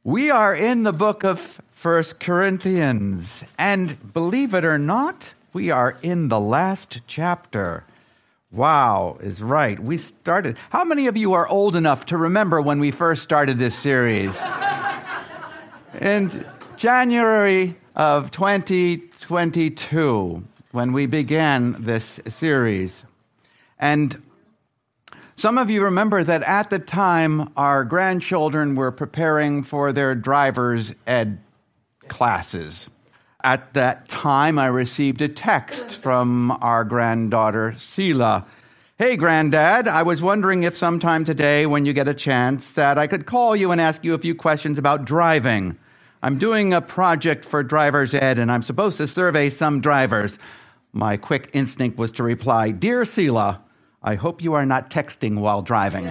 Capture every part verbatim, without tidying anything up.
We are in the book of First Corinthians, and believe it or not, we are in the last chapter. Wow is right. We started. How many of you are old enough to remember when we first started this series? In January of twenty twenty-two, when we began this series. And some of you remember that at the time, our grandchildren were preparing for their driver's ed classes. At that time, I received a text from our granddaughter, Sela. Hey, Granddad, I was wondering if sometime today, when you get a chance, that I could call you and ask you a few questions about driving. I'm doing a project for driver's ed, and I'm supposed to survey some drivers. My quick instinct was to reply, Dear Sela, I hope you are not texting while driving.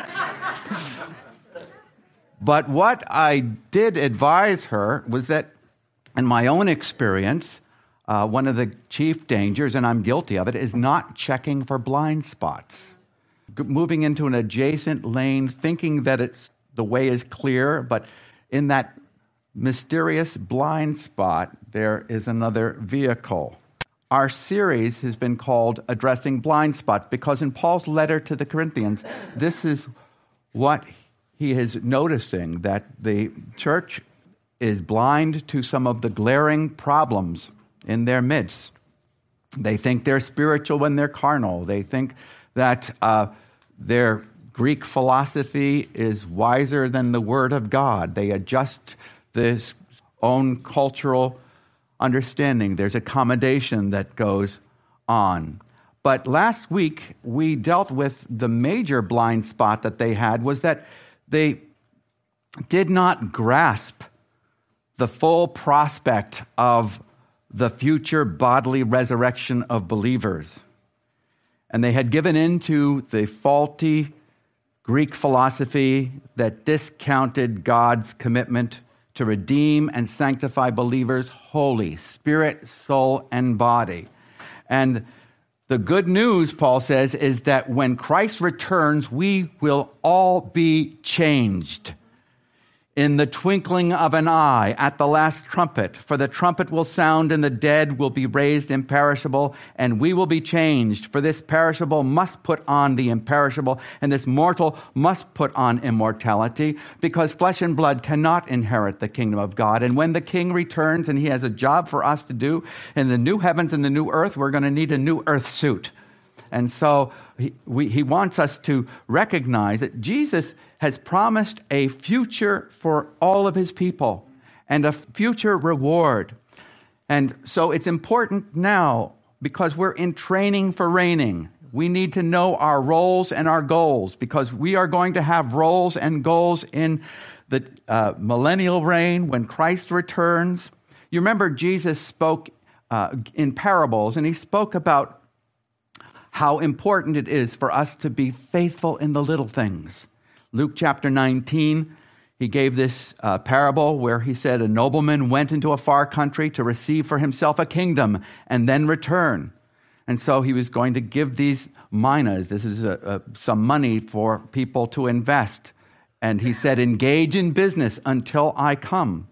But what I did advise her was that, in my own experience, uh, one of the chief dangers, and I'm guilty of it, is not checking for blind spots. G- moving into an adjacent lane, thinking that it's the way is clear, but in that mysterious blind spot, there is another vehicle. Our series has been called Addressing Blind Spots because in Paul's letter to the Corinthians, this is what he is noticing, that the church is blind to some of the glaring problems in their midst. They think they're spiritual when they're carnal. They think that uh, their Greek philosophy is wiser than the Word of God. They adjust this own cultural understanding. There's accommodation that goes on. But last week, we dealt with the major blind spot that they had was that they did not grasp the full prospect of the future bodily resurrection of believers. And they had given in to the faulty Greek philosophy that discounted God's commitment to redeem and sanctify believers wholly, spirit, soul, and body. And the good news, Paul says, is that when Christ returns, we will all be changed. In the twinkling of an eye, at the last trumpet, for the trumpet will sound and the dead will be raised imperishable, and we will be changed. For this perishable must put on the imperishable, and this mortal must put on immortality, because flesh and blood cannot inherit the kingdom of God. And when the King returns and he has a job for us to do, in the new heavens and the new earth, we're going to need a new earth suit. And so he, we, he wants us to recognize that Jesus has promised a future for all of his people and a future reward. And so it's important now because we're in training for reigning. We need to know our roles and our goals because we are going to have roles and goals in the uh, millennial reign when Christ returns. You remember Jesus spoke uh, in parables, and he spoke about how important it is for us to be faithful in the little things. Luke chapter nineteen, he gave this uh, parable where he said a nobleman went into a far country to receive for himself a kingdom and then return. And so he was going to give these minas, this is a, a, some money for people to invest. And he said, engage in business until I come.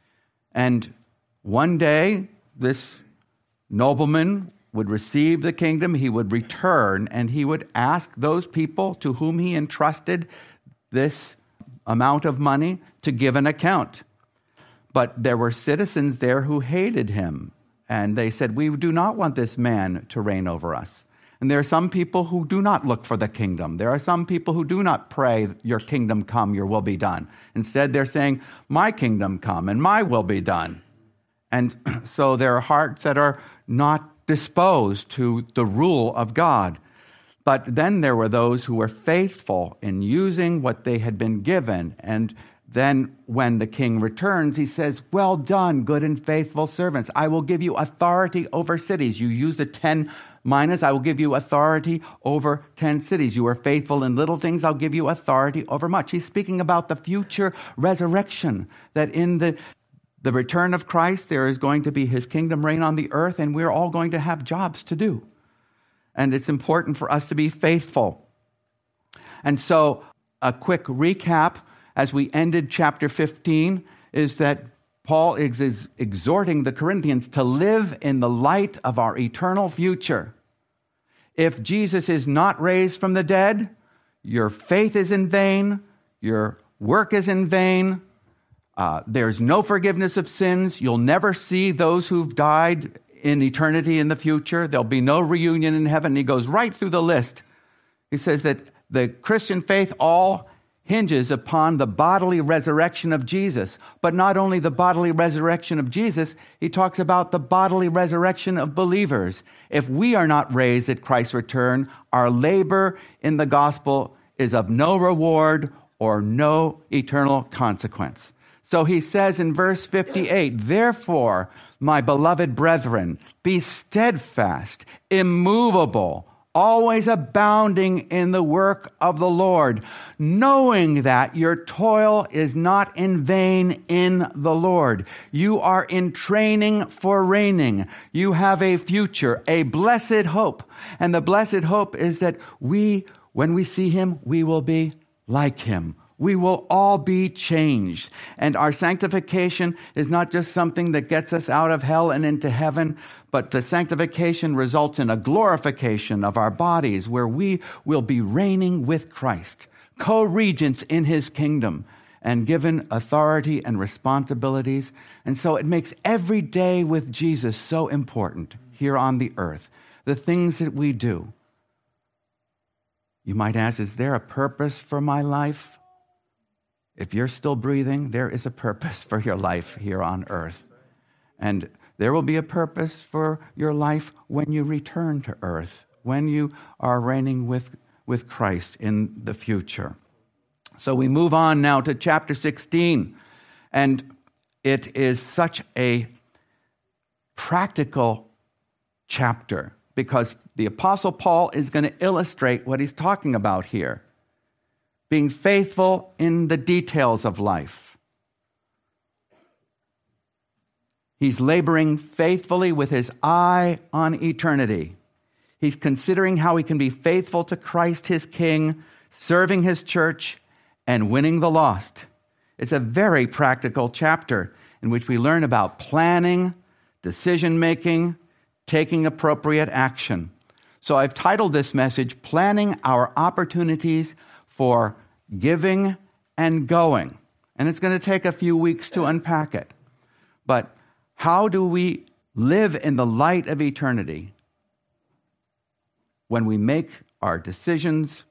And one day, this nobleman would receive the kingdom, he would return, and he would ask those people to whom he entrusted this amount of money to give an account. But there were citizens there who hated him, and they said, we do not want this man to reign over us. And there are some people who do not look for the kingdom. There are some people who do not pray, your kingdom come, your will be done. Instead, they're saying, my kingdom come and my will be done. And so there are hearts that are not disposed to the rule of God. But then there were those who were faithful in using what they had been given. And then when the king returns, he says, well done, good and faithful servants. I will give you authority over cities. You use the ten minas, I will give you authority over ten cities. You are faithful in little things, I'll give you authority over much. He's speaking about the future resurrection, that in the the return of Christ, there is going to be his kingdom reign on the earth, and we're all going to have jobs to do. And it's important for us to be faithful. And so, a quick recap as we ended chapter fifteen, is that Paul is, is exhorting the Corinthians to live in the light of our eternal future. If Jesus is not raised from the dead, your faith is in vain, your work is in vain, uh, there's no forgiveness of sins, you'll never see those who've died in eternity in the future, there'll be no reunion in heaven. He goes right through the list. He says that the Christian faith all hinges upon the bodily resurrection of Jesus. But not only the bodily resurrection of Jesus, he talks about the bodily resurrection of believers. If we are not raised at Christ's return, our labor in the gospel is of no reward or no eternal consequence. So he says in verse fifty-eight, therefore, my beloved brethren, be steadfast, immovable, always abounding in the work of the Lord, knowing that your toil is not in vain in the Lord. You are in training for reigning. You have a future, a blessed hope. And the blessed hope is that we, when we see him, we will be like him. We will all be changed. And our sanctification is not just something that gets us out of hell and into heaven, but the sanctification results in a glorification of our bodies where we will be reigning with Christ, co-regents in his kingdom and given authority and responsibilities. And so it makes every day with Jesus so important here on the earth, the things that we do. You might ask, is there a purpose for my life? If you're still breathing, there is a purpose for your life here on earth. And there will be a purpose for your life when you return to earth, when you are reigning with, with Christ in the future. So we move on now to chapter sixteen. And it is such a practical chapter because the Apostle Paul is going to illustrate what he's talking about here. Being faithful in the details of life. He's laboring faithfully with his eye on eternity. He's considering how he can be faithful to Christ, his King, serving his church, and winning the lost. It's a very practical chapter in which we learn about planning, decision-making, taking appropriate action. So I've titled this message, Planning Our Opportunities for Giving and Going. And it's going to take a few weeks to unpack it. But how do we live in the light of eternity when we make our decisions,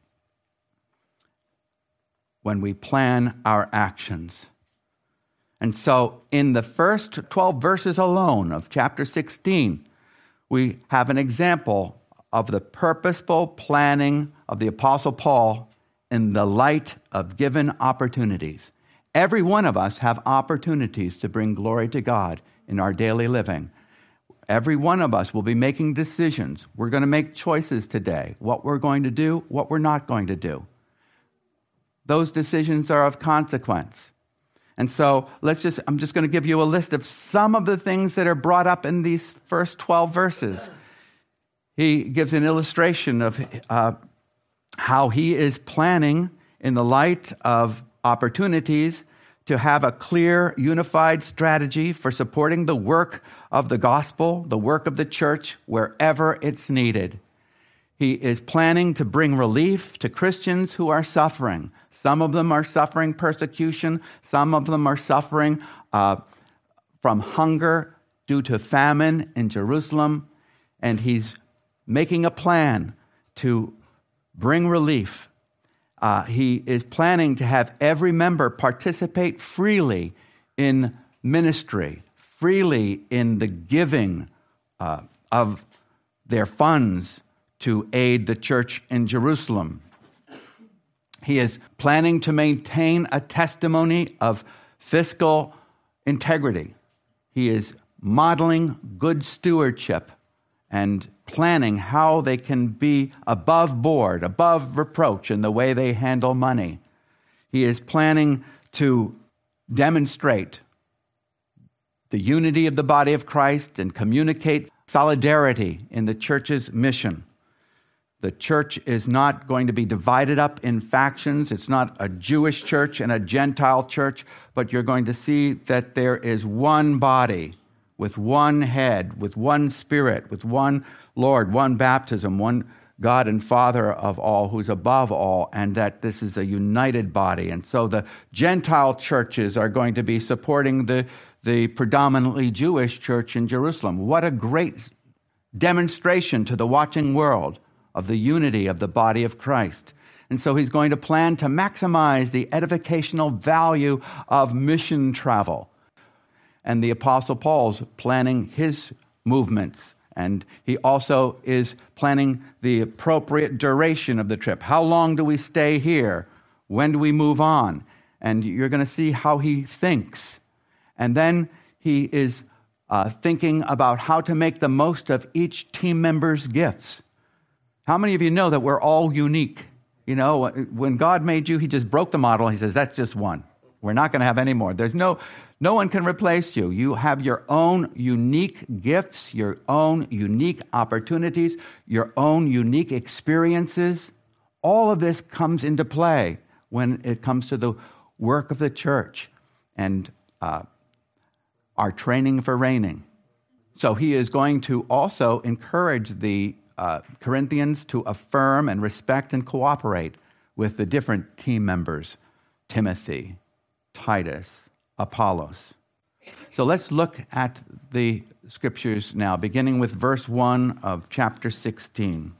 when we plan our actions? And so in the first twelve verses alone of chapter sixteen, we have an example of the purposeful planning of the Apostle Paul in the light of given opportunities. Every one of us have opportunities to bring glory to God in our daily living. Every one of us will be making decisions. We're going to make choices today, what we're going to do, what we're not going to do. Those decisions are of consequence. And so let's just, I'm just going to give you a list of some of the things that are brought up in these first twelve verses. He gives an illustration of uh, how he is planning in the light of opportunities to have a clear, unified strategy for supporting the work of the gospel, the work of the church, wherever it's needed. He is planning to bring relief to Christians who are suffering. Some of them are suffering persecution. Some of them are suffering uh, from hunger due to famine in Jerusalem. And he's making a plan to bring relief. Uh, he is planning to have every member participate freely in ministry, freely in the giving uh, of their funds to aid the church in Jerusalem. He is planning to maintain a testimony of fiscal integrity. He is modeling good stewardship and planning how they can be above board, above reproach in the way they handle money. He is planning to demonstrate the unity of the body of Christ and communicate solidarity in the church's mission. The church is not going to be divided up in factions. It's not a Jewish church and a Gentile church, but you're going to see that there is one body with one head, with one Spirit, with one Lord, one baptism, one God and Father of all, who's above all, and that this is a united body. And so the Gentile churches are going to be supporting the, the predominantly Jewish church in Jerusalem. What a great demonstration to the watching world of the unity of the body of Christ. And so he's going to plan to maximize the edificational value of mission travel. And the Apostle Paul's planning his movements. And he also is planning the appropriate duration of the trip. How long do we stay here? When do we move on? And you're going to see how he thinks. And then he is uh, thinking about how to make the most of each team member's gifts. How many of you know that we're all unique? You know, when God made you, he just broke the model. He says, that's just one. We're not going to have any more. There's no, no one can replace you. You have your own unique gifts, your own unique opportunities, your own unique experiences. All of this comes into play when it comes to the work of the church and uh, our training for reigning. So he is going to also encourage the Uh, Corinthians to affirm and respect and cooperate with the different team members, Timothy, Titus, Apollos. So let's look at the scriptures now, beginning with verse one of chapter sixteen.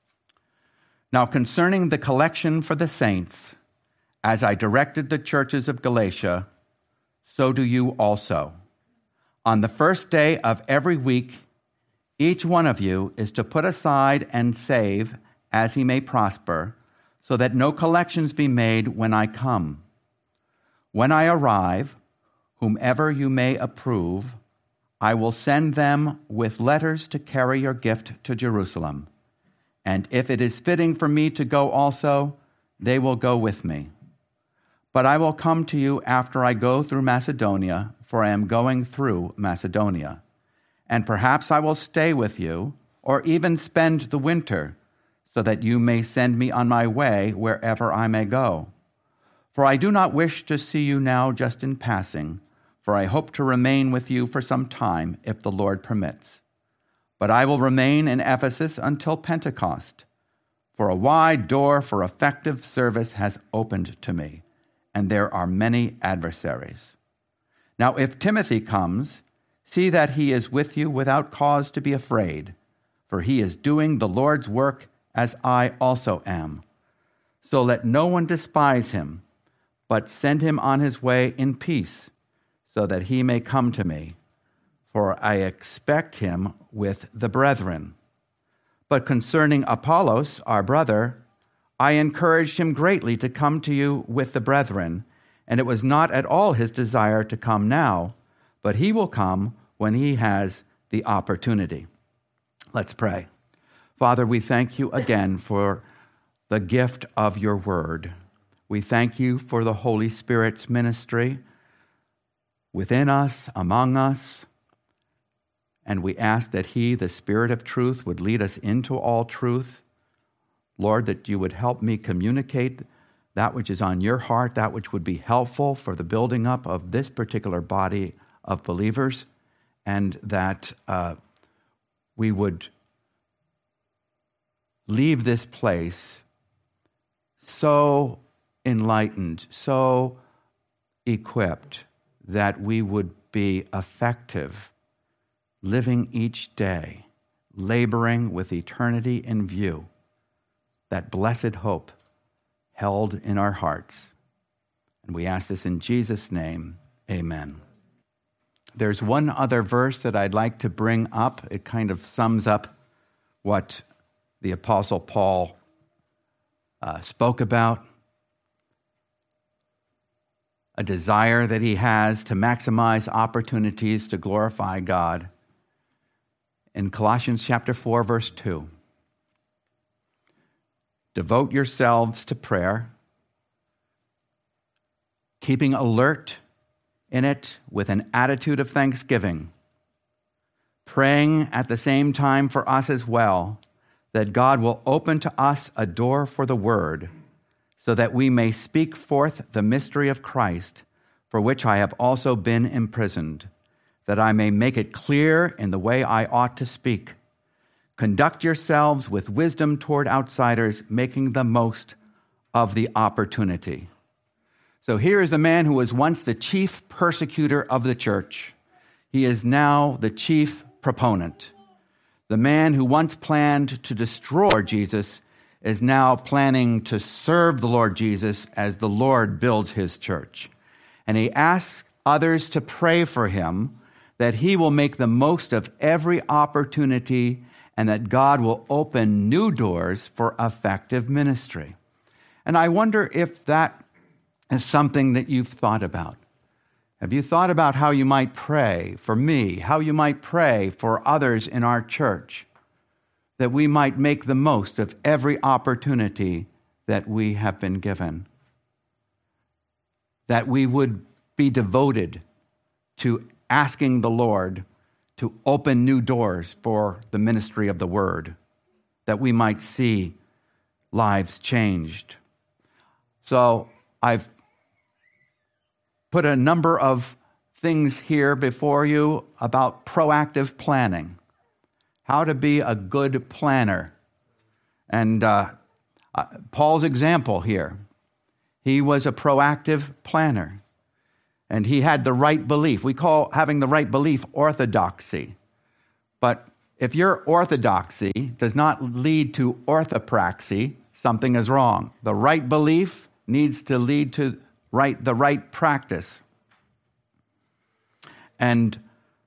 Now concerning the collection for the saints, as I directed the churches of Galatia, so do you also. On the first day of every week, each one of you is to put aside and save as he may prosper, so that no collections be made when I come. When I arrive, whomever you may approve, I will send them with letters to carry your gift to Jerusalem. And if it is fitting for me to go also, they will go with me. But I will come to you after I go through Macedonia, for I am going through Macedonia. And perhaps I will stay with you, or even spend the winter, so that you may send me on my way wherever I may go. For I do not wish to see you now just in passing, for I hope to remain with you for some time, if the Lord permits. But I will remain in Ephesus until Pentecost, for a wide door for effective service has opened to me, and there are many adversaries. Now if Timothy comes, see that he is with you without cause to be afraid, for he is doing the Lord's work as I also am. So let no one despise him, but send him on his way in peace, so that he may come to me, for I expect him with the brethren. But concerning Apollos, our brother, I encouraged him greatly to come to you with the brethren, and it was not at all his desire to come now, but he will come when he has the opportunity. Let's pray. Father, we thank you again for the gift of your word. We thank you for the Holy Spirit's ministry within us, among us, and we ask that he, the Spirit of truth, would lead us into all truth. Lord, that you would help me communicate that which is on your heart, that which would be helpful for the building up of this particular body of believers, and that uh, we would leave this place so enlightened, so equipped, that we would be effective, living each day, laboring with eternity in view, that blessed hope held in our hearts. And we ask this in Jesus' name, amen. There's one other verse that I'd like to bring up. It kind of sums up what the Apostle Paul uh, spoke about. A desire that he has to maximize opportunities to glorify God. In Colossians chapter four, verse two. Devote yourselves to prayer, keeping alert in it with an attitude of thanksgiving, praying at the same time for us as well, that God will open to us a door for the word, so that we may speak forth the mystery of Christ, for which I have also been imprisoned, that I may make it clear in the way I ought to speak. Conduct yourselves with wisdom toward outsiders, making the most of the opportunity. So here is a man who was once the chief persecutor of the church. He is now the chief proponent. The man who once planned to destroy Lord Jesus is now planning to serve the Lord Jesus as the Lord builds his church. And he asks others to pray for him, that he will make the most of every opportunity and that God will open new doors for effective ministry. And I wonder if that is something that you've thought about. Have you thought about how you might pray for me, how you might pray for others in our church, that we might make the most of every opportunity that we have been given? That we would be devoted to asking the Lord to open new doors for the ministry of the word, that we might see lives changed. So I've put a number of things here before you about proactive planning, how to be a good planner. And uh, uh, Paul's example here, he was a proactive planner. And he had the right belief. We call having the right belief orthodoxy. But if your orthodoxy does not lead to orthopraxy, something is wrong. The right belief needs to lead to right, the right practice. And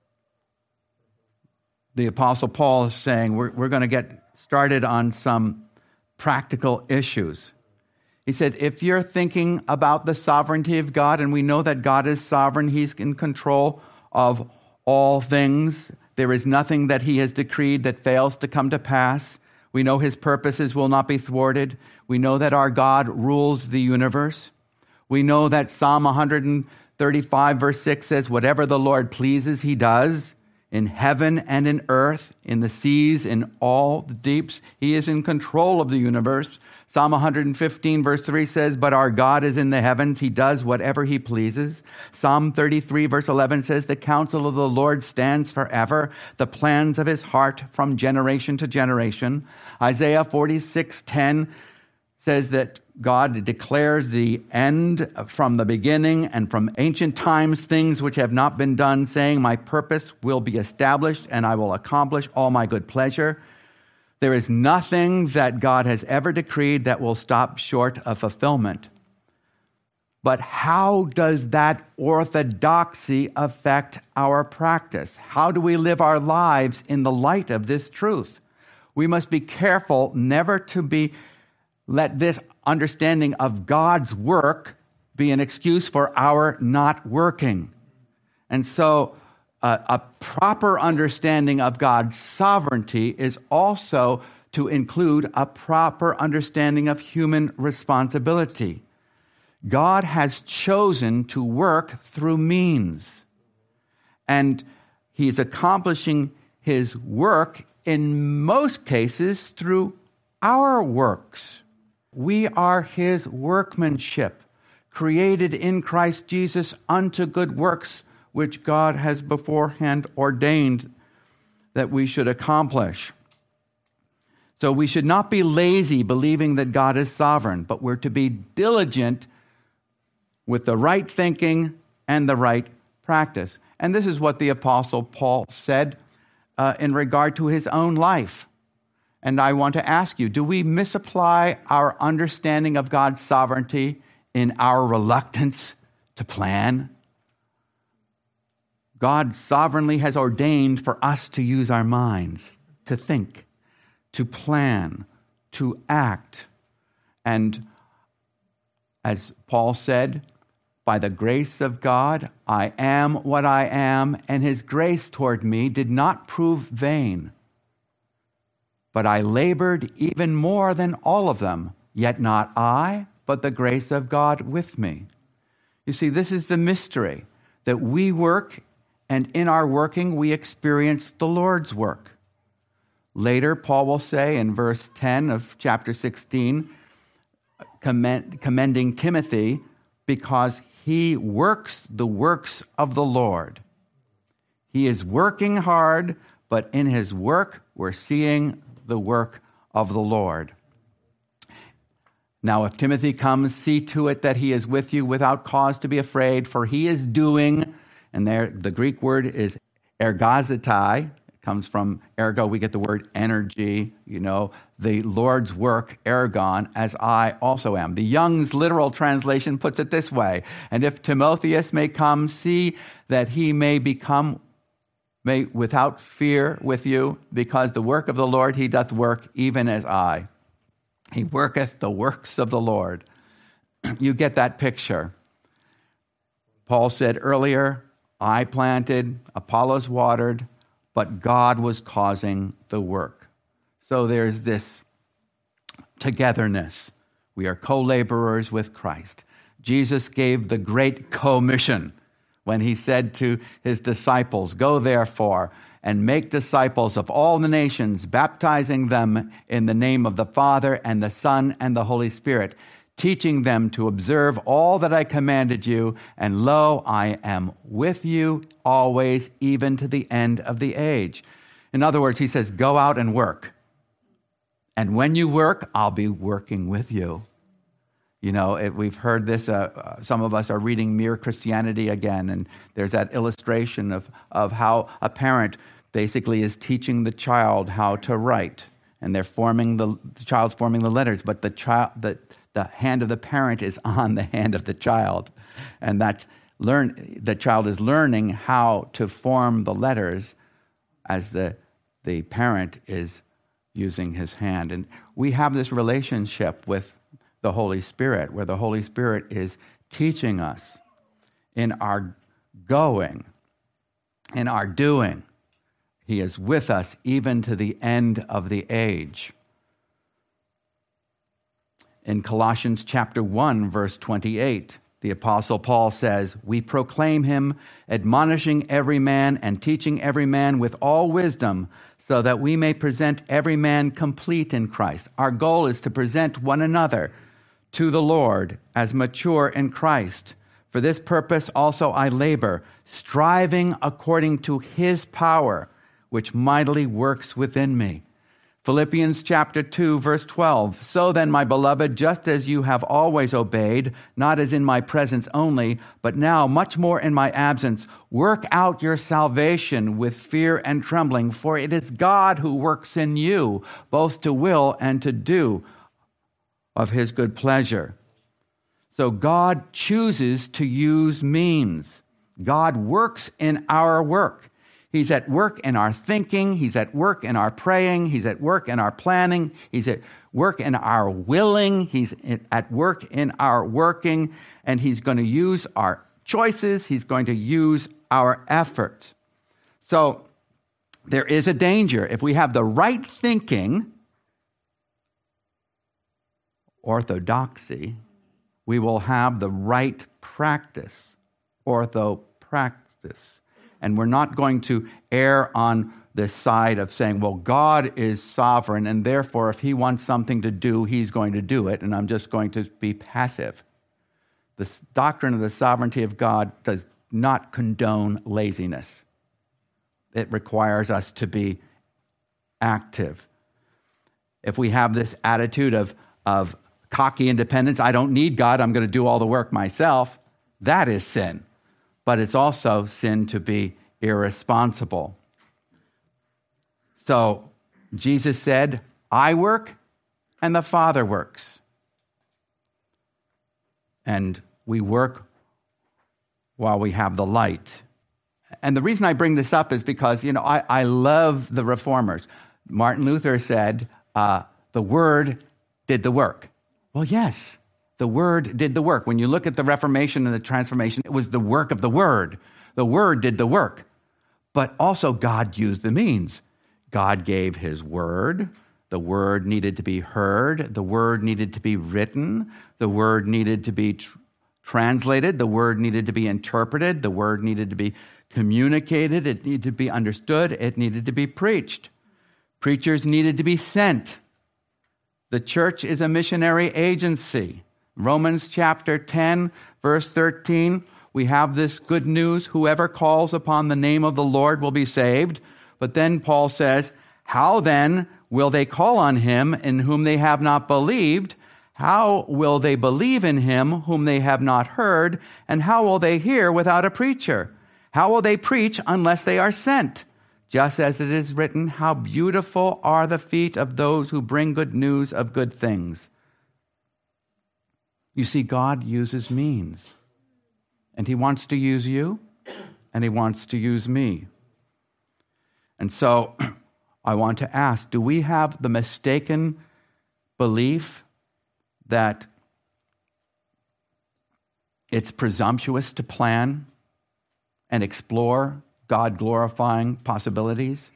the Apostle Paul is saying we're, we're going to get started on some practical issues. He said, if you're thinking about the sovereignty of God, and we know that God is sovereign, he's in control of all things. There is nothing that he has decreed that fails to come to pass. We know his purposes will not be thwarted. We know that our God rules the universe. We know that Psalm one thirty-five verse six says, whatever the Lord pleases, he does. In heaven and in earth, in the seas, in all the deeps, he is in control of the universe. Psalm one fifteen verse three says, but our God is in the heavens. He does whatever he pleases. Psalm thirty-three verse eleven says, the counsel of the Lord stands forever, the plans of his heart from generation to generation. Isaiah forty-six ten says that God declares the end from the beginning and from ancient times, things which have not been done, saying, my purpose will be established and I will accomplish all my good pleasure. There is nothing that God has ever decreed that will stop short of fulfillment. But how does that orthodoxy affect our practice? How do we live our lives in the light of this truth? We must be careful never to be let this understanding of God's work be an excuse for our not working. And so uh, a proper understanding of God's sovereignty is also to include a proper understanding of human responsibility. God has chosen to work through means, and he's accomplishing his work in most cases through our works. We are his workmanship, created in Christ Jesus unto good works, which God has beforehand ordained that we should accomplish. So we should not be lazy believing that God is sovereign, but we're to be diligent with the right thinking and the right practice. And this is what the Apostle Paul said uh, in regard to his own life. And I want to ask you, do we misapply our understanding of God's sovereignty in our reluctance to plan? God sovereignly has ordained for us to use our minds, to think, to plan, to act. And as Paul said, by the grace of God, I am what I am, and his grace toward me did not prove vain. But I labored even more than all of them, yet not I, but the grace of God with me. You see, this is the mystery, that we work, and in our working, we experience the Lord's work. Later, Paul will say in verse ten of chapter sixteen, commend, commending Timothy because he works the works of the Lord. He is working hard, but in his work, we're seeing the work of the Lord. Now, if Timothy comes, see to it that he is with you without cause to be afraid, for he is doing, and there the Greek word is ergazetai. It comes from ergo, we get the word energy, you know, the Lord's work, ergon, as I also am. The Young's literal translation puts it this way, and if Timotheus may come, see that he may become may without fear with you, because the work of the Lord he doth work, even as I. He worketh the works of the Lord. You get that picture. Paul said earlier, I planted, Apollos watered, but God was causing the work. So there's this togetherness. We are co-laborers with Christ. Jesus gave the great commission when he said to his disciples, go therefore and make disciples of all the nations, baptizing them in the name of the Father and the Son and the Holy Spirit, teaching them to observe all that I commanded you, and lo, I am with you always, even to the end of the age. In other words, he says, go out and work. And when you work, I'll be working with you. You know, it, we've heard this, uh, uh, some of us are reading Mere Christianity again, and there's that illustration of, of how a parent basically is teaching the child how to write, and they're forming the, the child's forming the letters, but the child, the, the hand of the parent is on the hand of the child, and that's learn. The child is learning how to form the letters as the the parent is using his hand, and we have this relationship with the Holy Spirit, where the Holy Spirit is teaching us in our going, in our doing. He is with us even to the end of the age. In Colossians chapter one, verse twenty-eight, the Apostle Paul says, we proclaim him, admonishing every man and teaching every man with all wisdom, so that we may present every man complete in Christ. Our goal is to present one another to the Lord as mature in Christ. For this purpose also I labor, striving according to his power, which mightily works within me. Philippians chapter two, verse twelve. So then, my beloved, just as you have always obeyed, not as in my presence only, but now much more in my absence, work out your salvation with fear and trembling, for it is God who works in you, both to will and to do of his good pleasure. So God chooses to use means. God works in our work. He's at work in our thinking. He's at work in our praying. He's at work in our planning. He's at work in our willing. He's at work in our working. And he's going to use our choices. He's going to use our efforts. So there is a danger. If we have the right thinking, orthodoxy, we will have the right practice, orthopraxis. And we're not going to err on the side of saying, well, God is sovereign, and therefore if he wants something to do, he's going to do it, and I'm just going to be passive. The doctrine of the sovereignty of God does not condone laziness. It requires us to be active. If we have this attitude of, of cocky independence, I don't need God, I'm going to do all the work myself, that is sin. But it's also sin to be irresponsible. So Jesus said, I work and the Father works. And we work while we have the light. And the reason I bring this up is because, you know, I, I love the reformers. Martin Luther said, uh, the Word did the work. Well, yes, the Word did the work. When you look at the Reformation and the Transformation, it was the work of the Word. The Word did the work. But also God used the means. God gave his Word. The Word needed to be heard. The Word needed to be written. The Word needed to be tr- translated. The Word needed to be interpreted. The Word needed to be communicated. It needed to be understood. It needed to be preached. Preachers needed to be sent. The church is a missionary agency. Romans chapter ten, verse thirteen, we have this good news. Whoever calls upon the name of the Lord will be saved. But then Paul says, how then will they call on him in whom they have not believed? How will they believe in him whom they have not heard? And how will they hear without a preacher? How will they preach unless they are sent? Just as it is written, how beautiful are the feet of those who bring good news of good things. You see, God uses means. And he wants to use you, and he wants to use me. And so I want to ask, do we have the mistaken belief that it's presumptuous to plan and explore God-glorifying possibilities?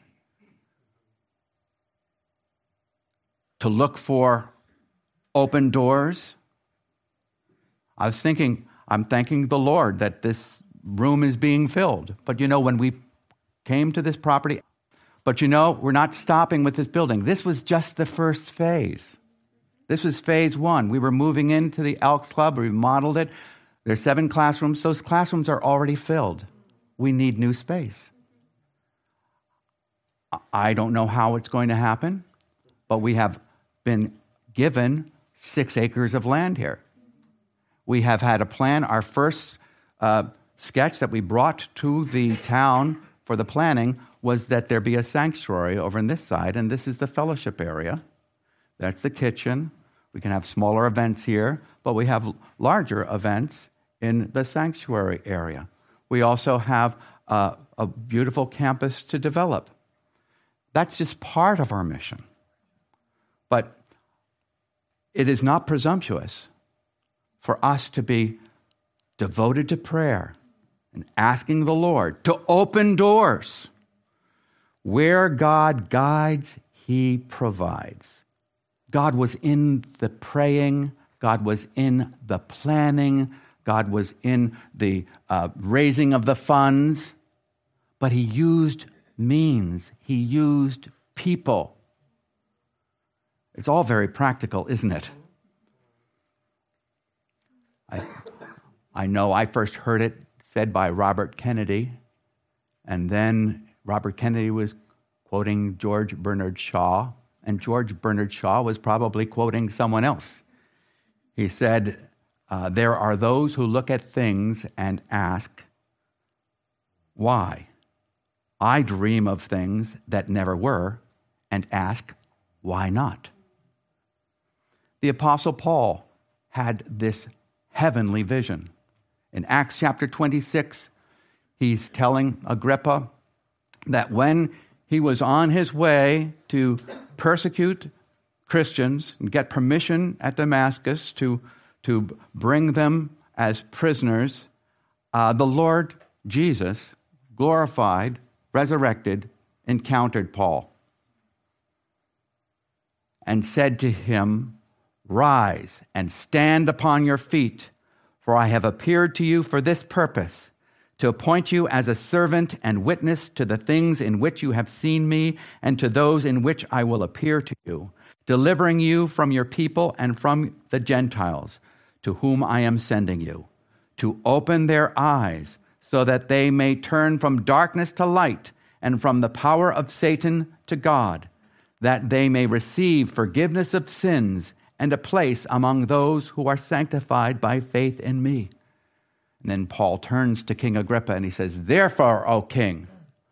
To look for open doors? I was thinking, I'm thanking the Lord that this room is being filled. But you know, when we came to this property, but you know, we're not stopping with this building. This was just the first phase. This was phase one. We were moving into the Elks Club. We remodeled it. There's seven classrooms. Those classrooms are already filled. We need new space. I don't know how it's going to happen, but we have been given six acres of land here. We have had a plan. Our first uh, sketch that we brought to the town for the planning was that there be a sanctuary over on this side, and this is the fellowship area. That's the kitchen. We can have smaller events here, but we have larger events in the sanctuary area. We also have uh, a beautiful campus to develop. That's just part of our mission. But it is not presumptuous for us to be devoted to prayer and asking the Lord to open doors. Where God guides, he provides. God was in the praying. God was in the planning. God was in the uh, raising of the funds. But he used means. He used people. It's all very practical, isn't it? I, I know I first heard it said by Robert Kennedy, and then Robert Kennedy was quoting George Bernard Shaw, and George Bernard Shaw was probably quoting someone else. He said, uh, there are those who look at things and ask, why? I dream of things that never were and ask, why not? The Apostle Paul had this heavenly vision. In Acts chapter twenty-six, he's telling Agrippa that when he was on his way to persecute Christians and get permission at Damascus to, to bring them as prisoners, uh, the Lord Jesus, glorified, resurrected, encountered Paul and said to him, rise and stand upon your feet, for I have appeared to you for this purpose, to appoint you as a servant and witness to the things in which you have seen me and to those in which I will appear to you, delivering you from your people and from the Gentiles, to whom I am sending you, to open their eyes so that they may turn from darkness to light and from the power of Satan to God, that they may receive forgiveness of sins and a place among those who are sanctified by faith in me. And then Paul turns to King Agrippa and he says, therefore, O king,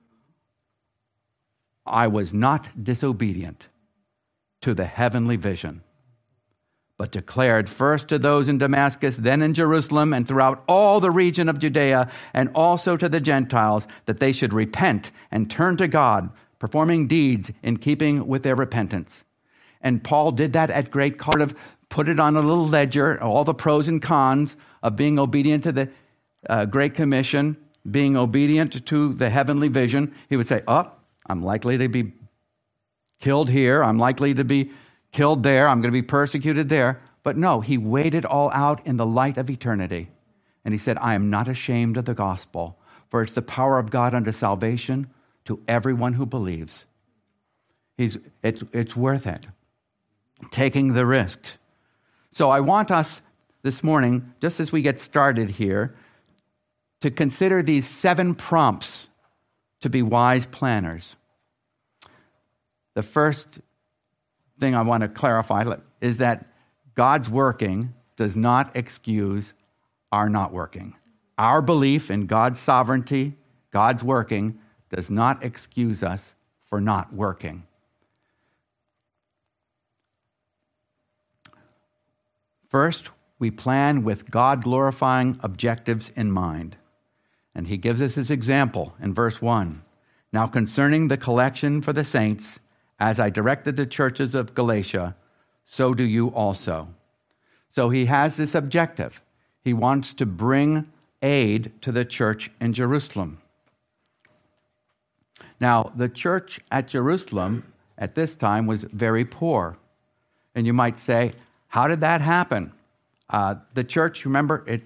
I was not disobedient to the heavenly vision, but declared first to those in Damascus, then in Jerusalem, and throughout all the region of Judea, and also to the Gentiles, that they should repent and turn to God, performing deeds in keeping with their repentance. And Paul did that at great cost, of put it on a little ledger, all the pros and cons of being obedient to the uh, Great Commission, being obedient to the heavenly vision. He would say, oh, I'm likely to be killed here. I'm likely to be killed there. I'm going to be persecuted there. But no, he weighed it all out in the light of eternity. And he said, I am not ashamed of the gospel, for it's the power of God unto salvation to everyone who believes. He's, it's, it's worth it, taking the risk. So I want us this morning, just as we get started here, to consider these seven prompts to be wise planners. The first thing I want to clarify is that God's working does not excuse our not working. Our belief in God's sovereignty, God's working, does not excuse us for not working. First, we plan with God-glorifying objectives in mind. And he gives us his example in verse one. Now concerning the collection for the saints, as I directed the churches of Galatia, so do you also. So he has this objective. He wants to bring aid to the church in Jerusalem. Now, the church at Jerusalem at this time was very poor. And you might say, how did that happen? Uh, the church, remember, it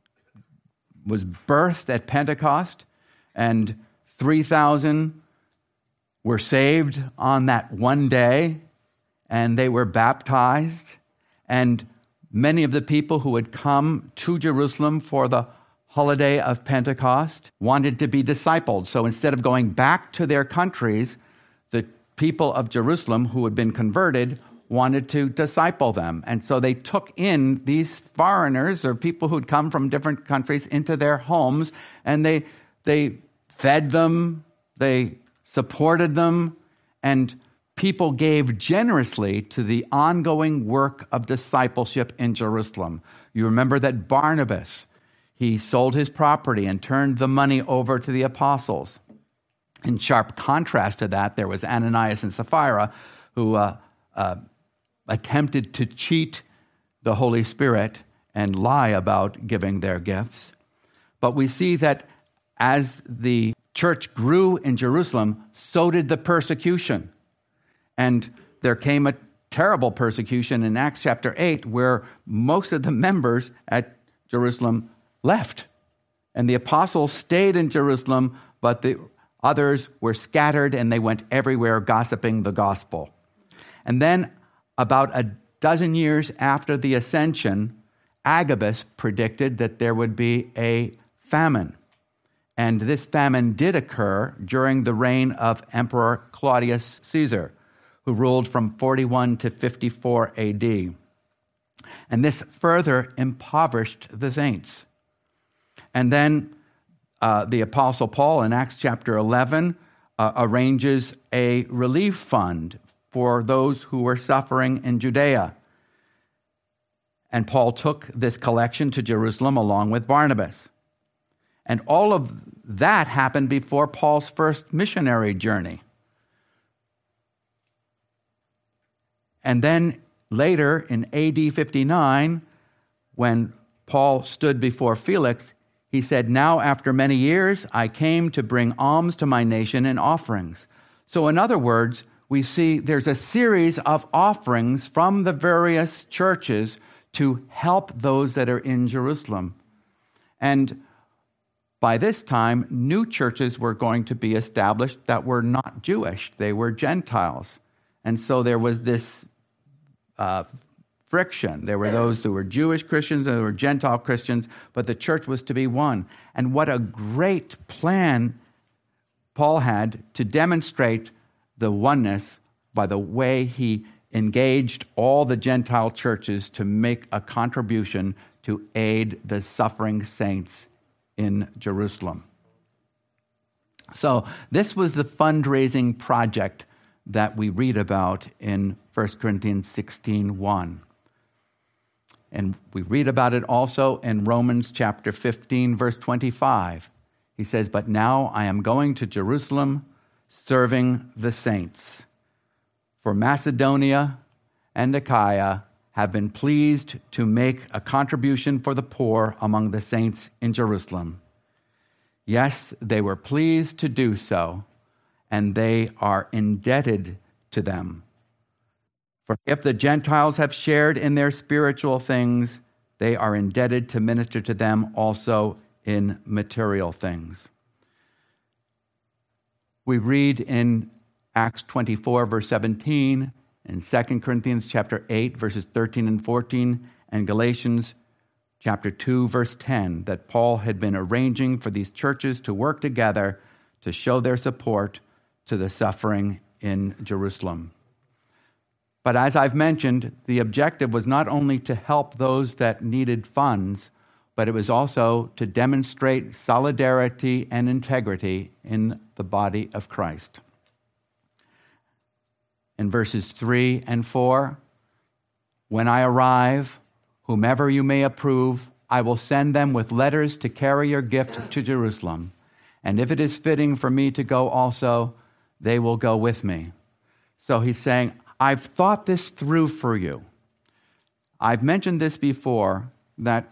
was birthed at Pentecost, and three thousand were saved on that one day, and they were baptized. And many of the people who had come to Jerusalem for the holiday of Pentecost wanted to be discipled. So instead of going back to their countries, the people of Jerusalem who had been converted wanted to disciple them. And so they took in these foreigners or people who'd come from different countries into their homes, and they they fed them, they supported them, and people gave generously to the ongoing work of discipleship in Jerusalem. You remember that Barnabas, he sold his property and turned the money over to the apostles. In sharp contrast to that, there was Ananias and Sapphira, who uh, uh, attempted to cheat the Holy Spirit and lie about giving their gifts. But we see that as the church grew in Jerusalem, so did the persecution. And there came a terrible persecution in Acts chapter eight, where most of the members at Jerusalem left. And the apostles stayed in Jerusalem, but the others were scattered and they went everywhere gossiping the gospel. And then about a dozen years after the ascension, Agabus predicted that there would be a famine. And this famine did occur during the reign of Emperor Claudius Caesar, who ruled from forty-one to fifty-four A D. And this further impoverished the saints. And then uh, the Apostle Paul in Acts chapter eleven uh, arranges a relief fund for those who were suffering in Judea. And Paul took this collection to Jerusalem along with Barnabas. And all of that happened before Paul's first missionary journey. And then later in A D fifty-nine, when Paul stood before Felix, he said, "Now after many years, I came to bring alms to my nation in offerings." So in other words, we see there's a series of offerings from the various churches to help those that are in Jerusalem. And by this time, new churches were going to be established that were not Jewish. They were Gentiles. And so there was this uh, friction. There were those who were Jewish Christians and there were Gentile Christians, but the church was to be one. And what a great plan Paul had to demonstrate the oneness by the way he engaged all the Gentile churches to make a contribution to aid the suffering saints in Jerusalem. So this was the fundraising project that we read about in First Corinthians sixteen one. And we read about it also in Romans chapter fifteen, verse twenty-five. He says, "But now I am going to Jerusalem, serving the saints. For Macedonia and Achaia have been pleased to make a contribution for the poor among the saints in Jerusalem. Yes, they were pleased to do so, and they are indebted to them. For if the Gentiles have shared in their spiritual things, they are indebted to minister to them also in material things." We read in Acts twenty-four, verse seventeen, and Second Corinthians chapter eight, verses thirteen and fourteen, and Galatians chapter two, verse ten, that Paul had been arranging for these churches to work together to show their support to the suffering in Jerusalem. But as I've mentioned, the objective was not only to help those that needed funds, but it was also to demonstrate solidarity and integrity in the body of Christ. In verses three and four, when I arrive, whomever you may approve, I will send them with letters to carry your gift to Jerusalem. And if it is fitting for me to go also, they will go with me. So he's saying, I've thought this through for you. I've mentioned this before, that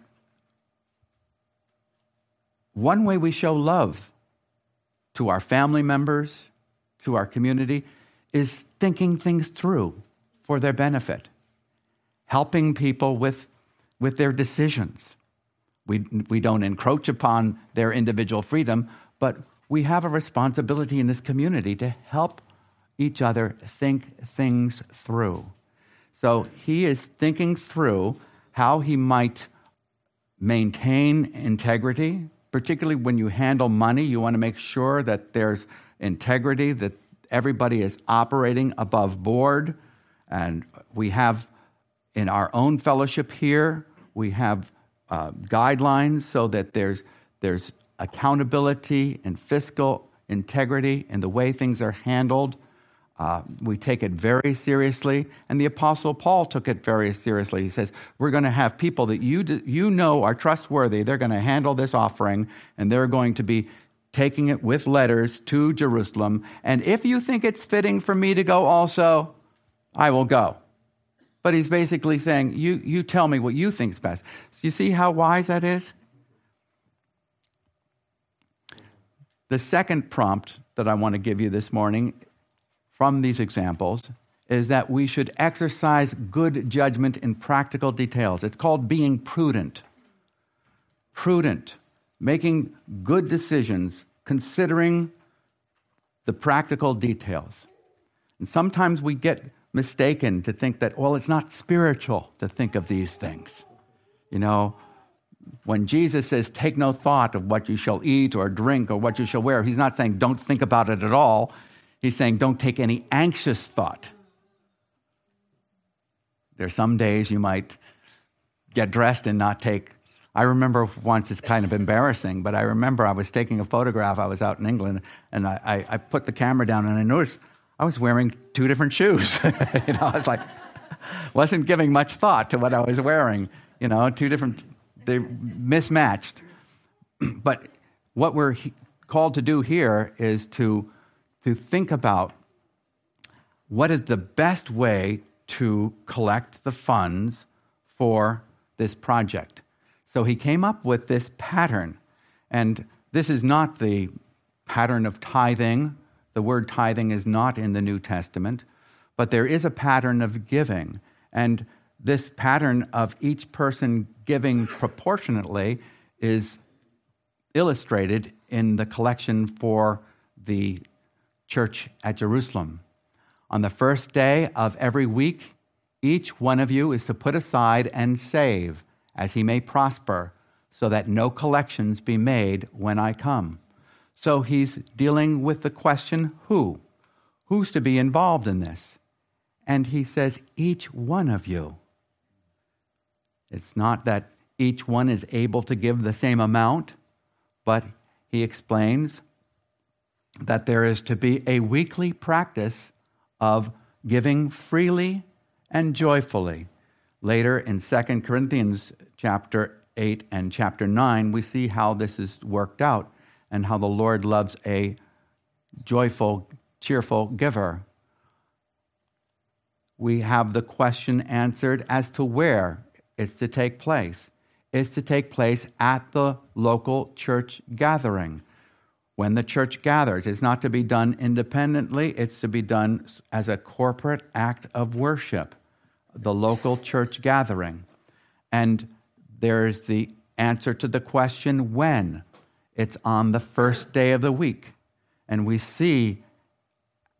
one way we show love to our family members, to our community, is thinking things through for their benefit, helping people with, with their decisions. We, we don't encroach upon their individual freedom, but we have a responsibility in this community to help each other think things through. So he is thinking through how he might maintain integrity. Particularly when you handle money, you want to make sure that there's integrity, that everybody is operating above board. And we have, in our own fellowship here, we have uh, guidelines so that there's there's accountability and fiscal integrity in the way things are handled. Uh, we take it very seriously, and the Apostle Paul took it very seriously. He says, we're going to have people that you you know are trustworthy. They're going to handle this offering, and they're going to be taking it with letters to Jerusalem. And if you think it's fitting for me to go also, I will go. But he's basically saying, you, you tell me what you think is best. So you see how wise that is? The second prompt that I want to give you this morning from these examples is that we should exercise good judgment in practical details. It's called being prudent. Prudent, making good decisions, considering the practical details. And sometimes we get mistaken to think that, well, it's not spiritual to think of these things. You know, when Jesus says, take no thought of what you shall eat or drink or what you shall wear, he's not saying don't think about it at all. He's saying don't take any anxious thought. There's some days you might get dressed and not take. I remember once, it's kind of embarrassing, but I remember I was taking a photograph. I was out in England, and I, I, I put the camera down, and I noticed I was wearing two different shoes. you know, I was like, wasn't giving much thought to what I was wearing. You know, two different, they mismatched. But what we're he- called to do here is to to think about what is the best way to collect the funds for this project. So he came up with this pattern, and this is not the pattern of tithing. The word tithing is not in the New Testament, but there is a pattern of giving, and this pattern of each person giving proportionately is illustrated in the collection for the church at Jerusalem. On the first day of every week, each one of you is to put aside and save as he may prosper, so that no collections be made when I come. So he's dealing with the question, who? Who's to be involved in this? And he says, each one of you. It's not that each one is able to give the same amount, but he explains that there is to be a weekly practice of giving freely and joyfully. Later in Second Corinthians chapter eight and chapter nine, we see how this is worked out and how the Lord loves a joyful, cheerful giver. We have the question answered as to where it's to take place. It's to take place at the local church gathering. When the church gathers, it's not to be done independently, it's to be done as a corporate act of worship, the local church gathering. And there's the answer to the question, when? It's on the first day of the week. And we see